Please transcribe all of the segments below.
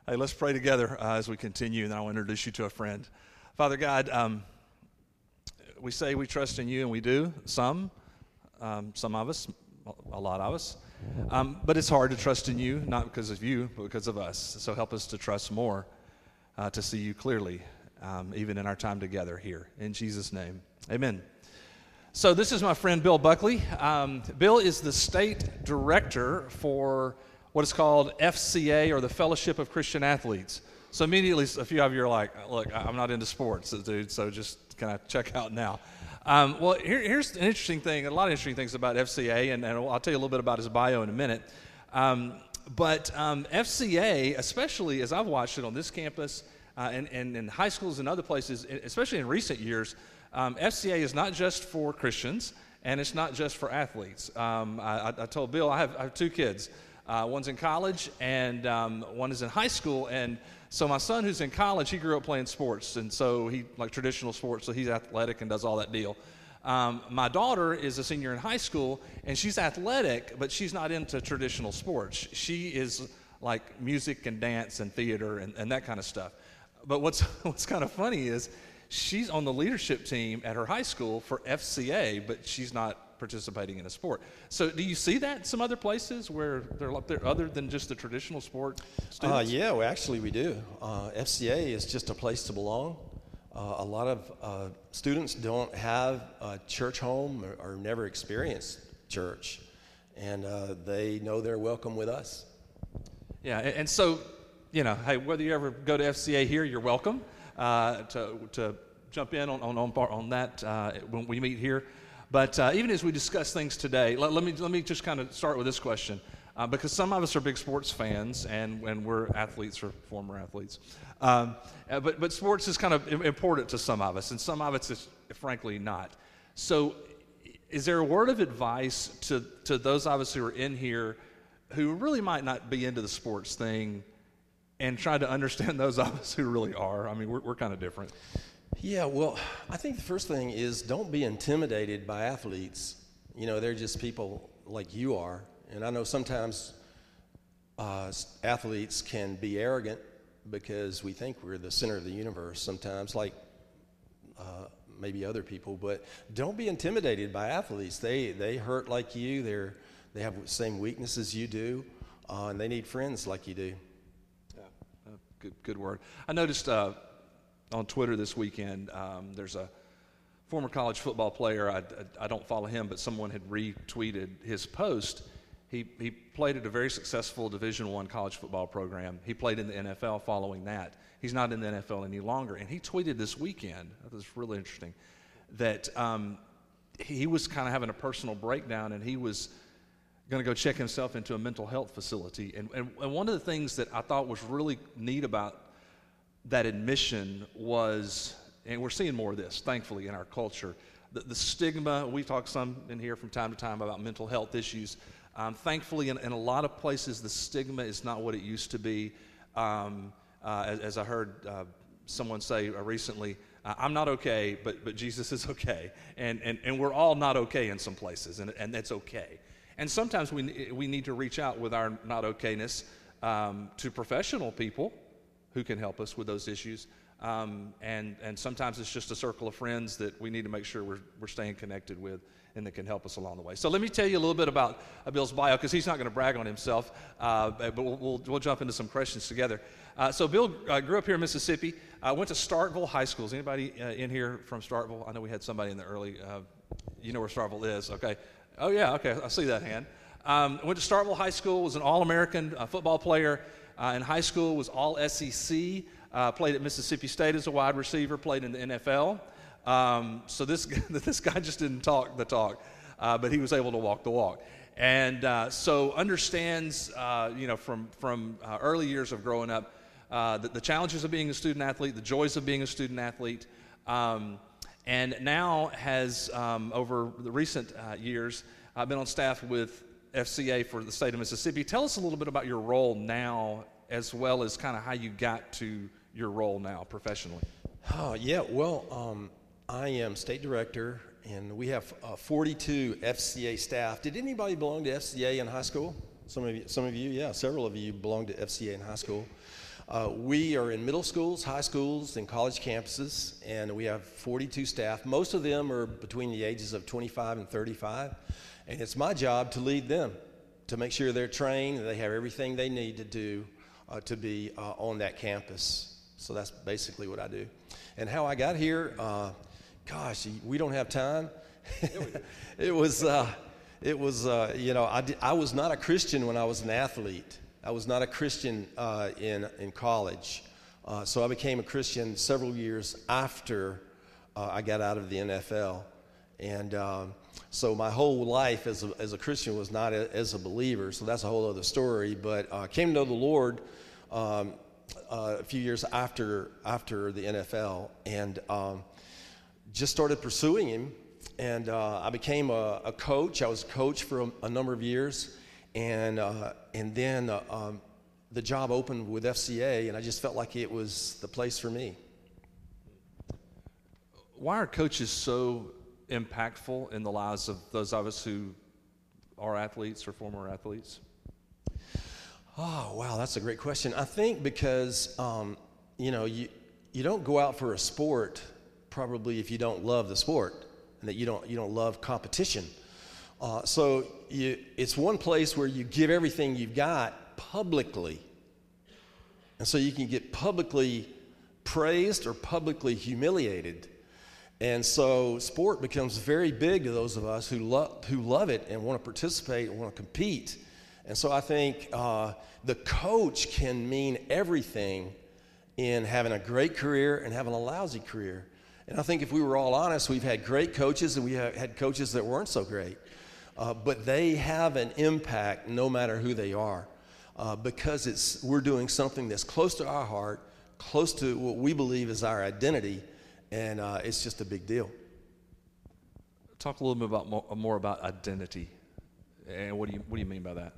Hey, let's pray together as we continue, and I want to introduce you to a friend. Father God, we say we trust in you, and we do. Some of us, a lot of us. But it's hard to trust in you, not because of you, but because of us. So help us to trust more, to see you clearly, even in our time together here. In Jesus' name, amen. So this is my friend Bill Buckley. Bill is the state director for what is called FCA, or the Fellowship of Christian Athletes. So immediately a few of you are like, look, I'm not into sports, dude, so just kind of check out now. Well, here's an interesting thing, a lot of interesting things about FCA, and I'll tell you a little bit about his bio in a minute. But FCA, especially as I've watched it on this campus and in high schools and other places, especially in recent years, FCA is not just for Christians, and it's not just for athletes. I told Bill I have two kids. One's in college, and one is in high school. And so my son, who's in college, he grew up playing sports, and so he like traditional sports, so he's athletic and does all that deal. My daughter is a senior in high school, and she's athletic, but she's not into traditional sports. She is like music and dance and theater and that kind of stuff. But what's kind of funny is she's on the leadership team at her high school for FCA, but she's not participating in a sport. So do you see that in some other places where they're other than just the traditional sport students? Yeah, well, actually we do. FCA is just a place to belong. A lot of students don't have a church home or never experienced church, and they know they're welcome with us. Yeah, and so, hey, whether you ever go to FCA here, you're welcome to jump in on that when we meet here. But even as we discuss things today, let me just kind of start with this question, because some of us are big sports fans, and we're athletes or former athletes. But sports is kind of important to some of us, and some of us is frankly not. So is there a word of advice to those of us who are in here who really might not be into the sports thing, and try to understand those of us who really are? I mean, we're kind of different. Yeah, well, I think the first thing is don't be intimidated by athletes. They're just people like you are. And I know sometimes athletes can be arrogant because we think we're the center of the universe sometimes, like maybe other people. But don't be intimidated by athletes. They hurt like you. They have the same weaknesses you do, and they need friends like you do. Yeah, good word. I noticed on Twitter this weekend, there's a former college football player. I don't follow him, but someone had retweeted his post. He played at a very successful Division I college football program. He played in the NFL following that. He's not in the NFL any longer. And he tweeted this weekend, that was really interesting, that he was kind of having a personal breakdown, and he was going to go check himself into a mental health facility. And one of the things that I thought was really neat about that admission was, and we're seeing more of this, thankfully, in our culture, the stigma. We talk some in here from time to time about mental health issues. Thankfully, in a lot of places, the stigma is not what it used to be. As I heard someone say recently, I'm not okay, but Jesus is okay. And we're all not okay in some places, and that's okay. And sometimes we need to reach out with our not okayness to professional people who can help us with those issues. And sometimes it's just a circle of friends that we need to make sure we're staying connected with and that can help us along the way. So let me tell you a little bit about Bill's bio, because he's not going to brag on himself, but we'll jump into some questions together. So Bill grew up here in Mississippi, went to Starkville High School. Is anybody in here from Starkville? I know we had somebody in the early, you know where Starkville is, okay. Oh yeah, okay, I see that hand. Went to Starkville High School, was an All-American football player. In high school, was all SEC, played at Mississippi State as a wide receiver, played in the NFL. So this guy just didn't talk the talk, but he was able to walk the walk. And so understands, from early years of growing up, the challenges of being a student athlete, the joys of being a student athlete, and now has, over the recent years, been on staff with FCA for the state of Mississippi. Tell us a little bit about your role now, as well as kind of how you got to your role now professionally. I am state director, and we have 42 FCA staff. Did anybody belong to FCA in high school? Some of you, yeah, several of you belong to FCA in high school. We are in middle schools, high schools, and college campuses, and we have 42 staff. Most of them are between the ages of 25 and 35, and it's my job to lead them, to make sure they're trained and they have everything they need to do to be on that campus. So that's basically what I do. And how I got here, gosh, we don't have time. It was, I was not a Christian when I was an athlete. I was not a Christian in college. So I became a Christian several years after I got out of the NFL. And so my whole life as a Christian was not as a believer. So that's a whole other story. But I came to know the Lord a few years after the NFL, and just started pursuing Him. And I became a coach. I was a coach for a number of years, and then the job opened with FCA, and I just felt like it was the place for me. Why are coaches so impactful in the lives of those of us who are athletes or former athletes? Oh, wow, that's a great question. I think because, you don't go out for a sport probably if you don't love the sport and that you don't love competition. So it's one place where you give everything you've got publicly. And so you can get publicly praised or publicly humiliated. And so sport becomes very big to those of us who love it and want to participate and want to compete. And so I think the coach can mean everything in having a great career and having a lousy career. And I think if we were all honest, we've had great coaches and we have had coaches that weren't so great. But they have an impact no matter who they are, because we're doing something that's close to our heart, close to what we believe is our identity, and it's just a big deal. Talk a little bit more about identity, and what do you mean by that?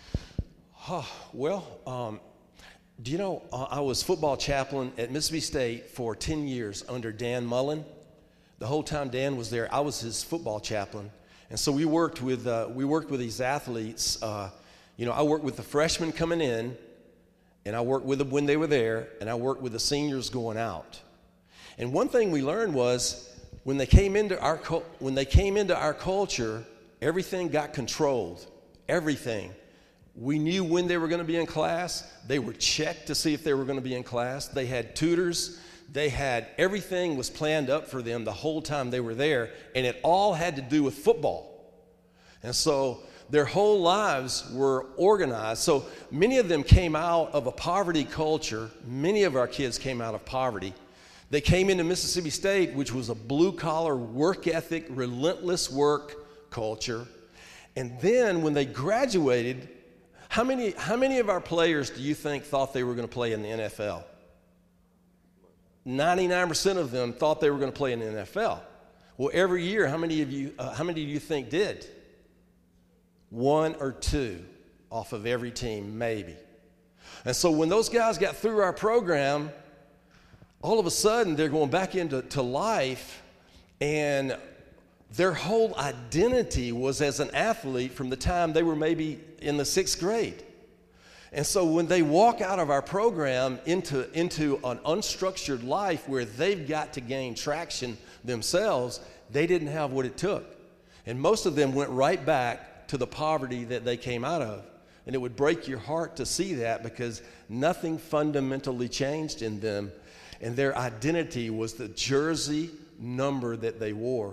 Do you know, I was football chaplain at Mississippi State for 10 years under Dan Mullen. The whole time Dan was there, I was his football chaplain. And so we worked with these athletes. I worked with the freshmen coming in, and I worked with them when they were there, and I worked with the seniors going out. And one thing we learned was when they came into our culture, everything got controlled. Everything. We knew when they were going to be in class. They were checked to see if they were going to be in class. They had tutors. Everything was planned up for them the whole time they were there, and it all had to do with football. And so their whole lives were organized. So many of them came out of a poverty culture. Many of our kids came out of poverty. They came into Mississippi State, which was a blue-collar, work ethic, relentless work culture. And then when they graduated, how many of our players do you think thought they were going to play in the NFL? 99% of them thought they were going to play in the NFL. Well, every year, how many do you think did? 1 or 2 off of every team, maybe. And so when those guys got through our program, all of a sudden they're going back into life, and their whole identity was as an athlete from the time they were maybe in the 6th grade. And so when they walk out of our program into an unstructured life where they've got to gain traction themselves, they didn't have what it took. And most of them went right back to the poverty that they came out of. And it would break your heart to see that, because nothing fundamentally changed in them. And their identity was the jersey number that they wore.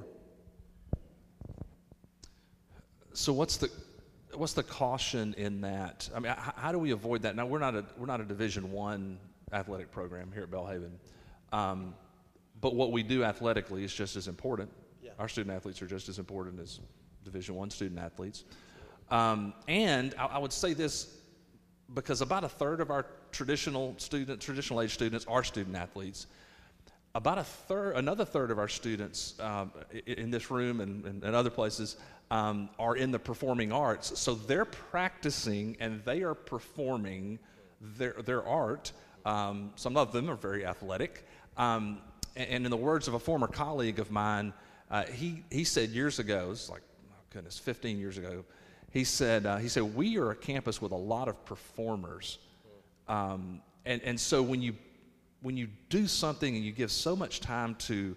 So what's the caution in that? I mean, how do we avoid that? Now, we're not a Division I athletic program here at Belhaven, but what we do athletically is just as important. Yeah. Our student athletes are just as important as Division I student athletes. And I would say this, because about a third of our traditional age students are student athletes. About another third of our students in this room and other places are in the performing arts. So they're practicing and they are performing their art. Some of them are very athletic. And in the words of a former colleague of mine, he said years ago, it's like, oh goodness, 15 years ago, he said, we are a campus with a lot of performers. And so when you do something and you give so much time to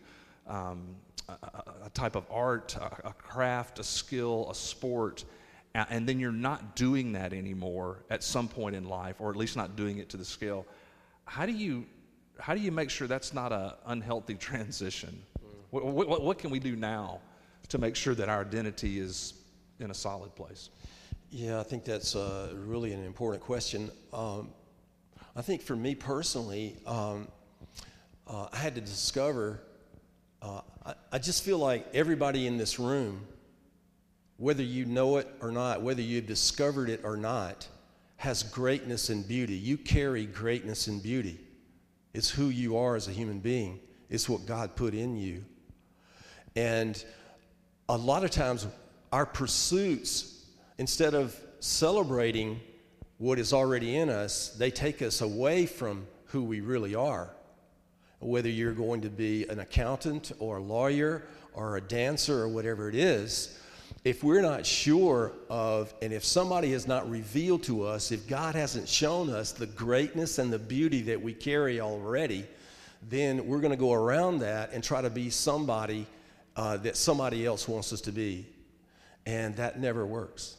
a type of art, a craft, a skill, a sport, and then you're not doing that anymore at some point in life, or at least not doing it to the scale, how do you make sure that's not an unhealthy transition? What can we do now to make sure that our identity is in a solid place? Yeah, I think that's really an important question. I think for me personally, I had to discover, I just feel like everybody in this room, whether you know it or not, whether you've discovered it or not, has greatness and beauty. You carry greatness and beauty. It's who you are as a human being. It's what God put in you. And a lot of times our pursuits, instead of celebrating what is already in us, they take us away from who we really are. Whether you're going to be an accountant or a lawyer or a dancer or whatever it is, if we're not sure of, and if somebody has not revealed to us, if God hasn't shown us the greatness and the beauty that we carry already, then we're going to go around that and try to be somebody that somebody else wants us to be. And that never works.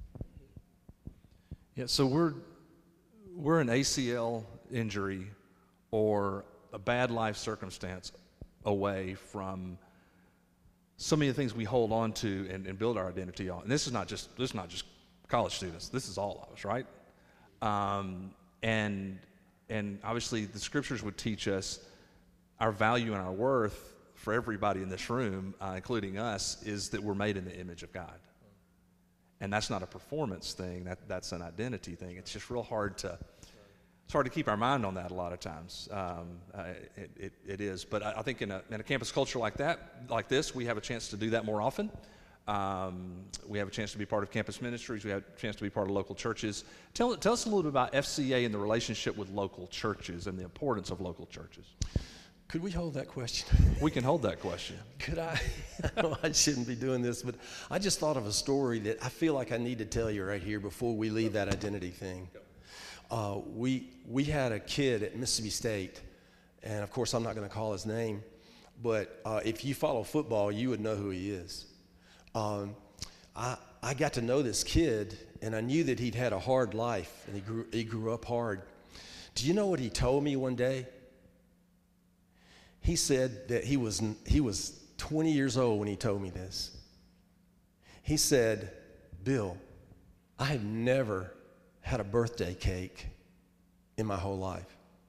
Yeah, so we're an ACL injury or a bad life circumstance away from so many of the things we hold on to and build our identity on. And this is not just college students. This is all of us, right? And obviously the scriptures would teach us our value and our worth for everybody in this room, including us, is that we're made in the image of God. And that's not a performance thing. That's an identity thing. It's just real hard to keep our mind on that a lot of times. It is. But I think in a campus culture like this, we have a chance to do that more often. We have a chance to be part of campus ministries. We have a chance to be part of local churches. Tell us a little bit about FCA and the relationship with local churches and the importance of local churches. Could we hold that question? We can hold that question. Could I? I know I shouldn't be doing this, but I just thought of a story that I feel like I need to tell you right here before we leave that identity thing. We had a kid at Mississippi State, and of course I'm not going to call his name, but if you follow football, you would know who he is. I got to know this kid, and I knew that he'd had a hard life, and he grew up hard. Do you know what he told me one day? He said that he was 20 years old when he told me this. He said, "Bill, I have never had a birthday cake in my whole life."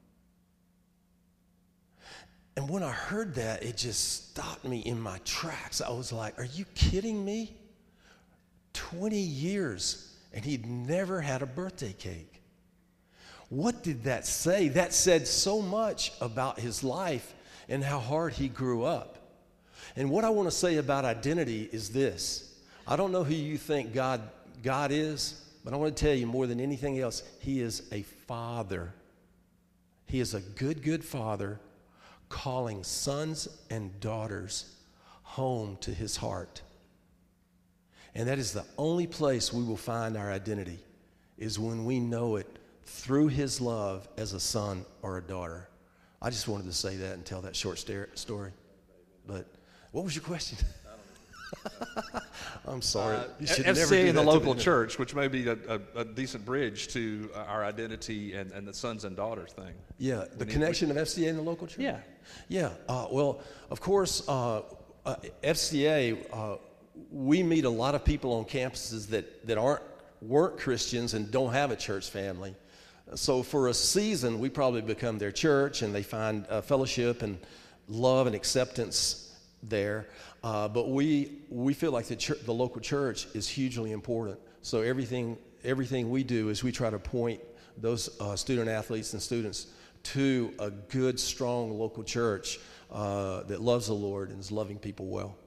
And when I heard that, it just stopped me in my tracks. I was like, are you kidding me? 20 years, and he'd never had a birthday cake. What did that say? That said so much about his life and how hard he grew up. And what I want to say about identity is this. I don't know who you think God is, but I want to tell you more than anything else, he is a father. He is a good father calling sons and daughters home to his heart. And that is the only place we will find our identity, is when we know it through his love as a son or a daughter. I just wanted to say that and tell that short story. But what was your question? I'm sorry. You should never do FCA in the that local to me. church, which may be a decent bridge to our identity and the sons and daughters thing. Yeah, the connection of FCA and the local church? Yeah. Yeah, well, of course, FCA, we meet a lot of people on campuses that weren't Christians and don't have a church family. So for a season, we probably become their church, and they find fellowship and love and acceptance there. But we feel like the local church is hugely important. So everything we do is we try to point those student athletes and students to a good, strong local church that loves the Lord and is loving people well.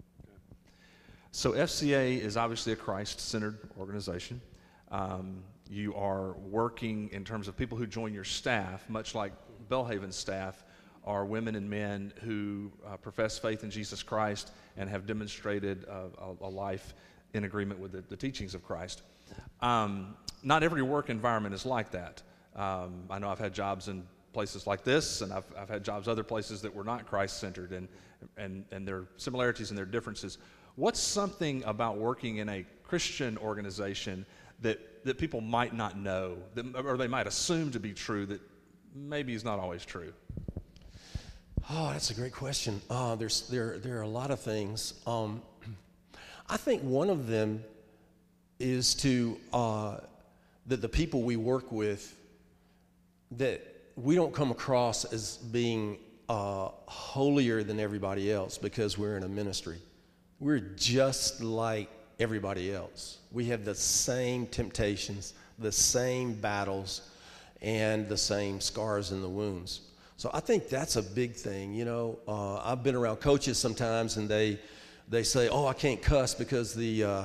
So FCA is obviously a Christ-centered organization. You are working in terms of people who join your staff, much like Belhaven's staff are women and men who profess faith in Jesus Christ and have demonstrated a life in agreement with the teachings of Christ. Not every work environment is like that. I know I've had jobs in places like this, and I've had jobs other places that were not Christ-centered, and there are similarities and there are differences. What's something about working in a Christian organization that people might not know, or they might assume to be true, that maybe is not always true? Oh, that's a great question. There are a lot of things. I think one of them is that the people we work with, that we don't come across as being holier than everybody else because we're in a ministry. We're just like everybody else. We have the same temptations, the same battles, and the same scars and the wounds. So I think that's a big thing. You know, I've been around coaches sometimes, and they say, "Oh, I can't cuss because the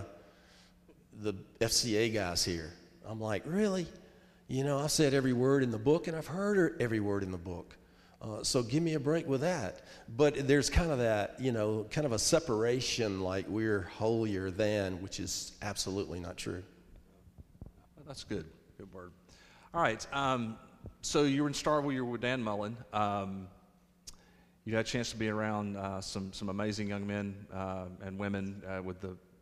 FCA guy's here." I'm like, really? You know, I've said every word in the book, and I've heard every word in the book. So give me a break with that. But there's kind of that, you know, kind of a separation, like we're holier than, which is absolutely not true. That's good. Good word. All right. So you were in Starkville. You were with Dan Mullen. You had a chance to be around some amazing young men and women with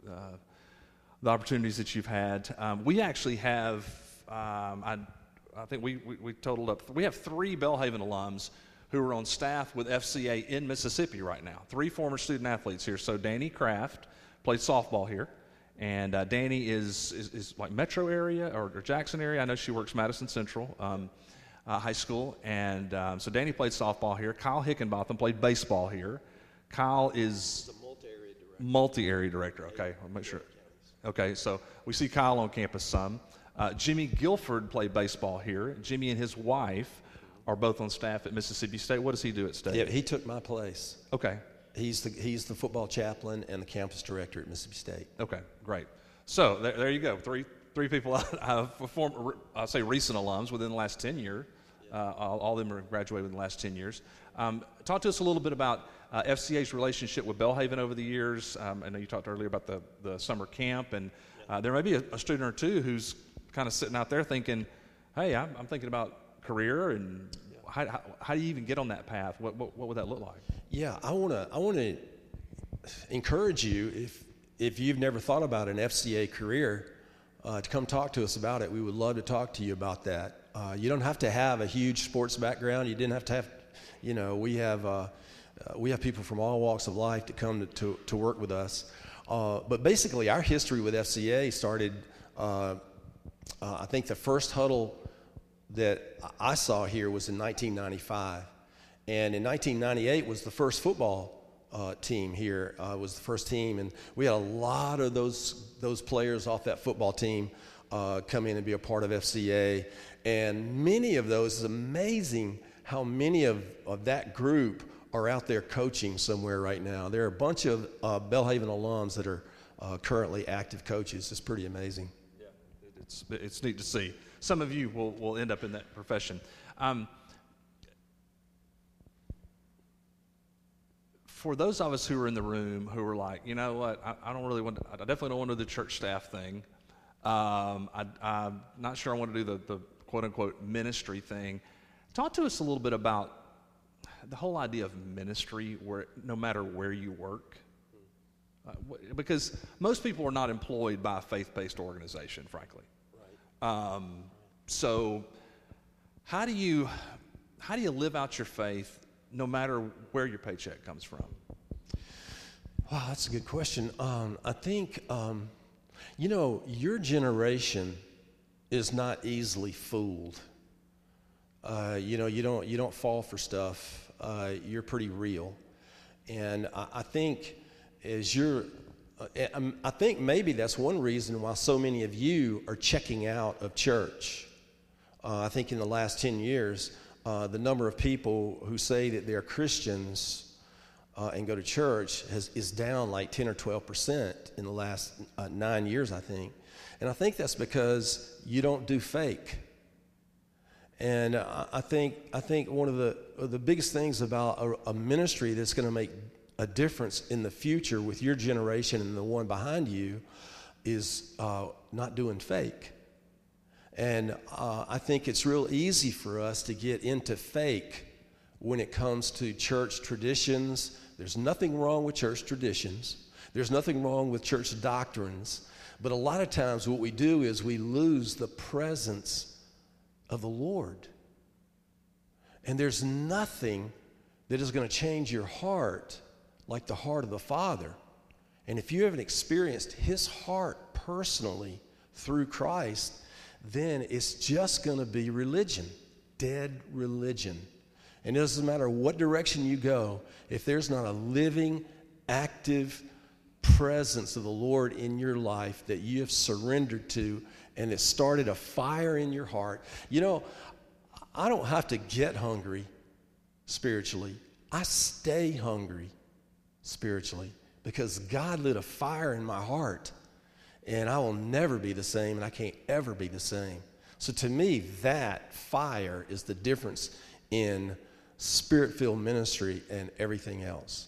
the opportunities that you've had. We actually have, I think we totaled up, we have 3 Belhaven alums who are on staff with FCA in Mississippi right now. 3 former student athletes here. So Danny Kraft played softball here, and Danny is like metro area or Jackson area. I know she works Madison Central High School, and so Danny played softball here. Kyle Hickenbotham played baseball here. Kyle is multi-area director. Okay, I'll make sure. Okay, so we see Kyle on campus some. Jimmy Guilford played baseball here. Jimmy and his wife are both on staff at Mississippi State. What does he do at State? Yeah, he took my place. Okay. He's the football chaplain and the campus director at Mississippi State. Okay, great. So there you go. Three people I'll say recent alums within the last 10 years. All of them are graduated within the last 10 years. Talk to us a little bit about FCA's relationship with Belhaven over the years. I know you talked earlier about the summer camp, and there may be a student or two who's kind of sitting out there thinking, hey, I'm thinking about career, and how do you even get on that path? What would that look like? Yeah, I want to encourage you, if you've never thought about an FCA career, to come talk to us about it. We would love to talk to you about that. You don't have to have a huge sports background. You didn't have to have, you know, we have people from all walks of life that come to work with us. But basically, our history with FCA started, I think the first huddle that I saw here was in 1995. And in 1998 was the first football team here, was the first team. And we had a lot of those players off that football team come in and be a part of FCA. And many of those, it's amazing how many of that group are out there coaching somewhere right now. There are a bunch of Belhaven alums that are currently active coaches. It's pretty amazing. Yeah, it's neat to see. Some of you will end up in that profession. For those of us who are in the room who are like, you know what, I definitely don't want to do the church staff thing. I'm not sure I want to do the quote-unquote ministry thing. Talk to us a little bit about the whole idea of ministry, where no matter where you work. Because most people are not employed by a faith-based organization, frankly. Right. So how do you live out your faith no matter where your paycheck comes from? Wow, that's a good question. I think, you know, your generation is not easily fooled. You know, you don't fall for stuff. You're pretty real. And I think I think maybe that's one reason why so many of you are checking out of church. I think in the last 10 years, the number of people who say that they're Christians and go to church is down like 10 or 12% in the last 9 years, I think. And I think that's because you don't do fake. And I think one of the biggest things about a ministry that's going to make a difference in the future with your generation and the one behind you is not doing fake. And I think it's real easy for us to get into fake when it comes to church traditions. There's nothing wrong with church traditions. There's nothing wrong with church doctrines. But a lot of times what we do is we lose the presence of the Lord. And there's nothing that is going to change your heart like the heart of the Father. And if you haven't experienced his heart personally through Christ, then it's just going to be religion, dead religion. And it doesn't matter what direction you go, if there's not a living, active presence of the Lord in your life that you have surrendered to and it started a fire in your heart. You know, I don't have to get hungry spiritually. I stay hungry spiritually because God lit a fire in my heart, and I will never be the same, and I can't ever be the same. So to me, that fire is the difference in spirit-filled ministry and everything else.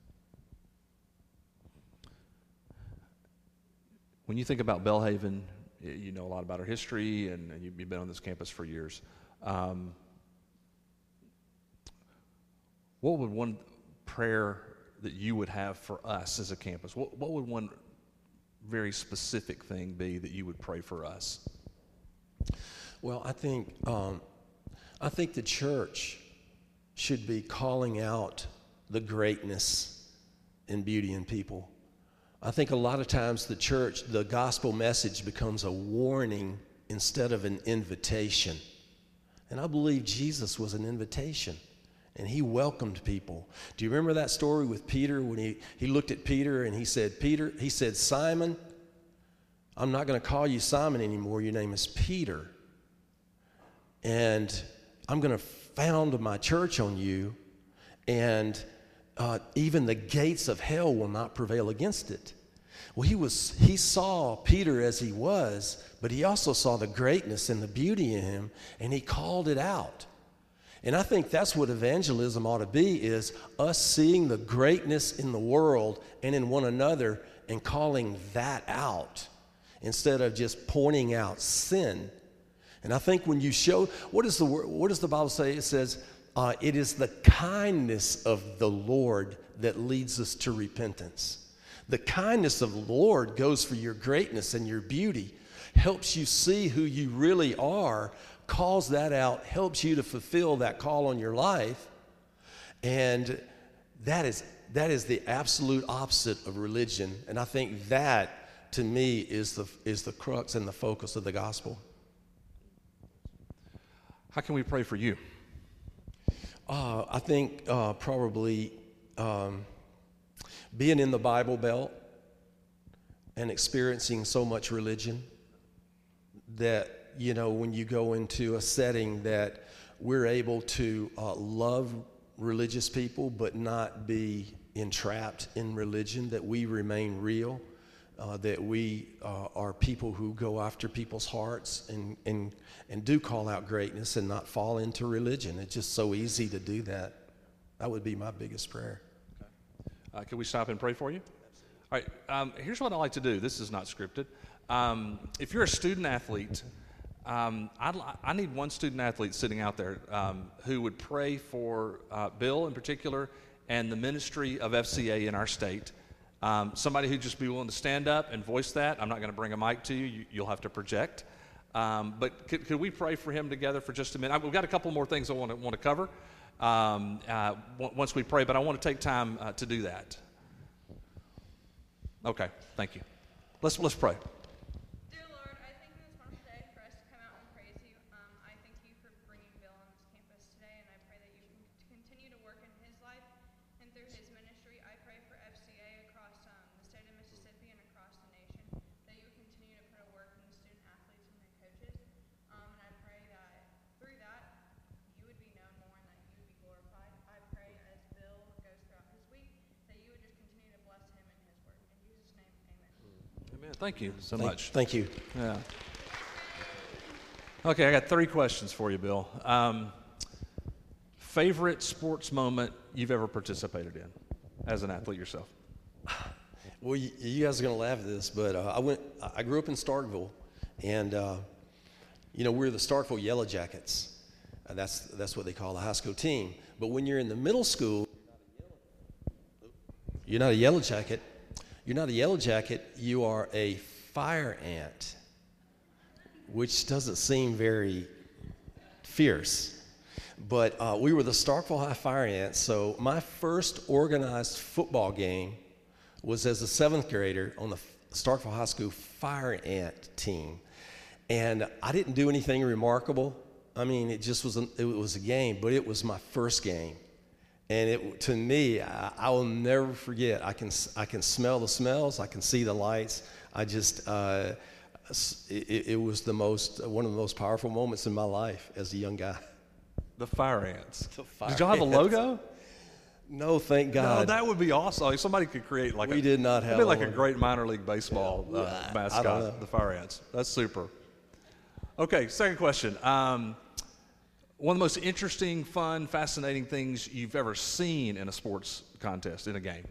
When you think about Belhaven, you know a lot about our history, and you've been on this campus for years. What would one prayer that you would have for us as a campus, what would one very specific thing be that you would pray for us? Well, I think the church should be calling out the greatness and beauty in people. I think a lot of times the church, the gospel message becomes a warning instead of an invitation. And I believe Jesus was an invitation, and he welcomed people. Do you remember that story with Peter when he looked at Peter and he said, Simon, I'm not going to call you Simon anymore. Your name is Peter. And I'm going to found my church on you, and even the gates of hell will not prevail against it. Well, he saw Peter as he was, but he also saw the greatness and the beauty in him, and he called it out. And I think that's what evangelism ought to be, is us seeing the greatness in the world and in one another and calling that out instead of just pointing out sin. And I think when you show, what does the Bible say? It says, it is the kindness of the Lord that leads us to repentance. The kindness of the Lord goes for your greatness and your beauty, helps you see who you really are, calls that out, helps you to fulfill that call on your life. And that is the absolute opposite of religion. And I think that, to me, is the crux and the focus of the gospel. How can we pray for you? I think probably being in the Bible Belt and experiencing so much religion that, you know, when you go into a setting that we're able to love religious people but not be entrapped in religion, that we remain real, that we are people who go after people's hearts and do call out greatness and not fall into religion. It's just so easy to do that. That would be my biggest prayer. Okay. Can we stop and pray for you? All right. Here's what I like to do. This is not scripted. If you're a student athlete, I need one student athlete sitting out there who would pray for Bill in particular and the ministry of FCA in our state. Somebody who'd just be willing to stand up and voice that. I'm not going to bring a mic to you. You'll have to project. But could we pray for him together for just a minute? We've got a couple more things I want to cover once we pray, but I want to take time to do that. Okay, thank you. Let's pray. Dear Lord, I thank you this wonderful day for us to come out and praise you. I thank you for bringing Bill on this campus today, and I pray that you can continue to work in his life and through his ministry. I pray for FCA across the state of Mississippi and across the nation, that you would continue to put a work in the student athletes and their coaches. And I pray that through that, you would be known more and that you would be glorified. I pray as Bill goes throughout his week, that you would just continue to bless him and his work. In Jesus' name, amen. Amen. Thank you so much. Thank you. Yeah. Okay, I got 3 questions for you, Bill. Favorite sports moment you've ever participated in as an athlete yourself? Well, you guys are going to laugh at this, but I grew up in Starkville, and You know, we're the Starkville Yellow Jackets. That's what they call the high school team. But when you're in the middle school, you're not a yellow jacket. You're not a yellow jacket. You are a fire ant, which doesn't seem very fierce. But we were the Starkville High Fire Ants. So my first organized football game was as a 7th grader on the Starkville High School Fire Ant team. And I didn't do anything remarkable. I mean, it was a game, but it was my first game. And to me, I will never forget. I can smell the smells. I can see the lights. It was one of the most powerful moments in my life as a young guy. The Fire Ants. The Fire Did y'all have a Ants. logo? No, thank God. No, that would be awesome. Like, somebody could create We did not have like a a great minor league baseball I don't know. mascot, the Fire Ants. That's super. Okay, second question. One of the most interesting, fun, fascinating things you've ever seen in a sports contest, in a game?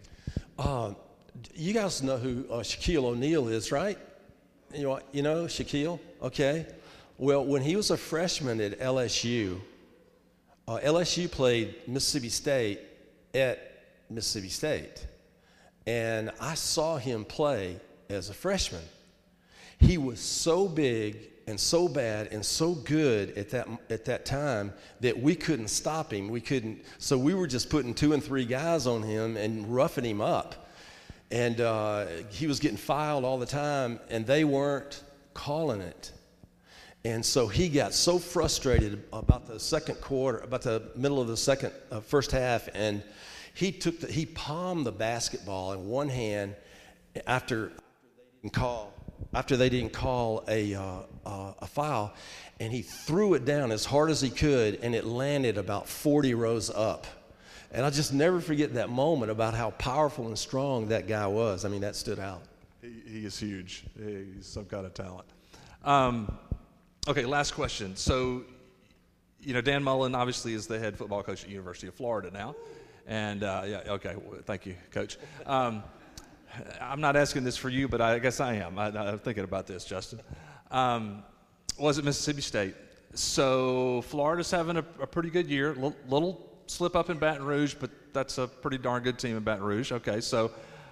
You guys know who Shaquille O'Neal is, right? You know Shaquille? Okay. Well, when he was a freshman at LSU, LSU played Mississippi State at Mississippi State. And I saw him play as a freshman. He was so big and so bad and so good at that time that we couldn't stop him. So we were just putting 2 and 3 guys on him and roughing him up. And he was getting fouled all the time, and they weren't calling it. And so he got so frustrated about the second quarter, about the middle of the first half, and he palmed the basketball in one hand after they didn't call a foul, and he threw it down as hard as he could, and it landed about 40 rows up. And I'll just never forget that moment about how powerful and strong that guy was. I mean, that stood out. He is huge. He's some kind of talent. Okay, last question. So, Dan Mullen obviously is the head football coach at University of Florida now. And, thank you, Coach. I'm not asking this for you, but I guess I am. I'm thinking about this, Justin. Was it Mississippi State? So Florida's having a pretty good year. Little slip up in Baton Rouge, but that's a pretty darn good team in Baton Rouge. Okay, so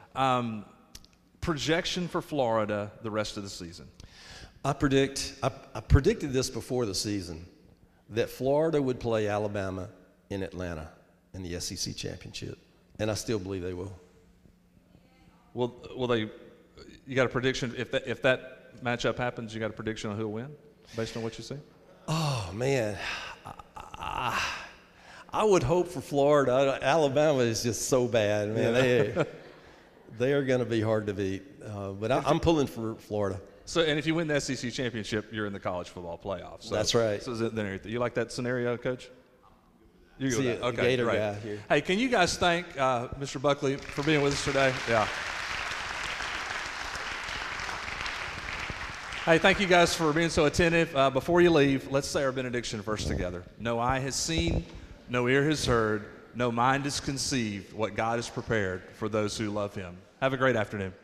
projection for Florida the rest of the season. I predicted this before the season, that Florida would play Alabama in Atlanta in the SEC championship, and I still believe they will. Will they? You got a prediction if that matchup happens? You got a prediction on who'll win based on what you see? Oh man, I would hope for Florida. Alabama is just so bad, man. They are going to be hard to beat. But I'm pulling for Florida. So, and if you win the SEC championship, you're in the college football playoffs. So, that's right. So then, you like that scenario, Coach? You go with that. Okay, Gator great. guy here. Hey, can you guys thank Mr. Buckley for being with us today? Yeah. Hey, thank you guys for being so attentive. Before you leave, let's say our benediction first together. No eye has seen, no ear has heard, no mind has conceived what God has prepared for those who love him. Have a great afternoon.